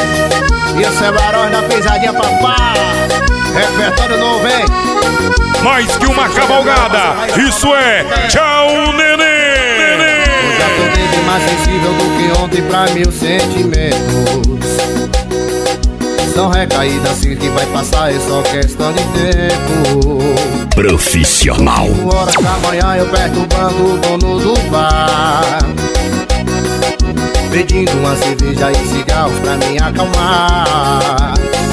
E o Cebarões da Pisadinha Papá. Repertório novo, hein? Mais que uma cavalgada, isso é Tchau Nenê. Hoje acordei mais sensível do que ontem pra meus sentimentos. São recaídas que vai passar, é só questão de tempo. Profissional. 5 horas da manhã eu perturbando o dono do bar, pedindo uma cerveja e cigarros pra me acalmar.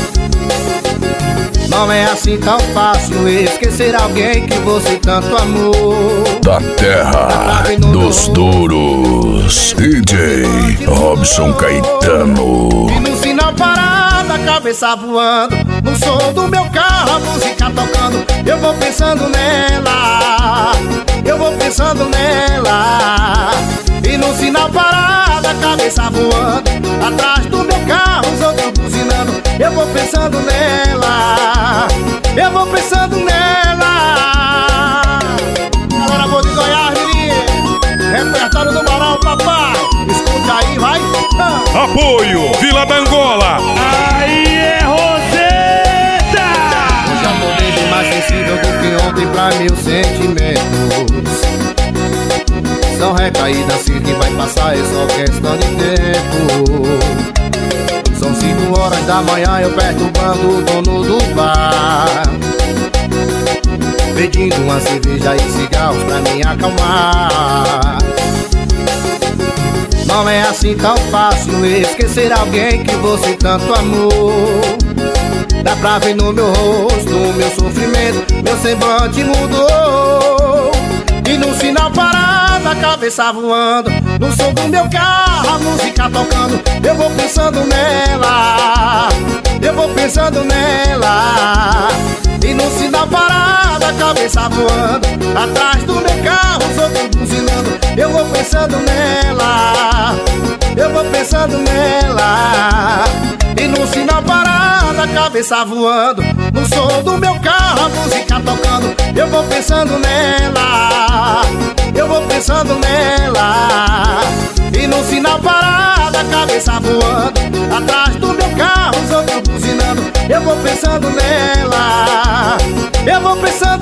Não é assim tão fácil esquecer alguém que você tanto amou. Da terra dos duros, DJ Robson Caetano. E no sinal parado, a cabeça voando, no som do meu carro, a música tocando. Eu vou pensando nela, eu vou pensando nela. E no sinal parado, a cabeça voando, atrás do meu carro, os outros buzinando. Eu vou pensando nela, eu vou pensando nela. Galera boa de Goiás, menino, repertório do Moral, papai. Escuta aí, vai. Apoio Vila da Angola. Aí é Roseta. Hoje acordei bem mais sensível do que ontem pra meus sentimentos. São recaídas que vai passar, é só questão de tempo. São 5 horas da manhã eu perturbando o dono do bar, pedindo uma cerveja e cigarros pra me acalmar. Não é assim tão fácil esquecer alguém que você tanto amou. Dá pra ver no meu rosto, no meu sofrimento, meu semblante mudou. E no sinal parado, a cabeça voando, no som do meu carro, a música tocando. Eu vou pensando nela, eu vou pensando nela. E no sinal parado, a cabeça voando, atrás do meu carro, os outros buzinando. Eu vou pensando nela, eu vou pensando nela. E no sinal parado, a cabeça voando, no som do meu carro, a música tocando. Eu vou pensando nela, eu vou pensando nela. E no sinal parado, a cabeça voando, atrás do meu carro, os outros buzinando. Eu vou pensando nela, eu vou pensando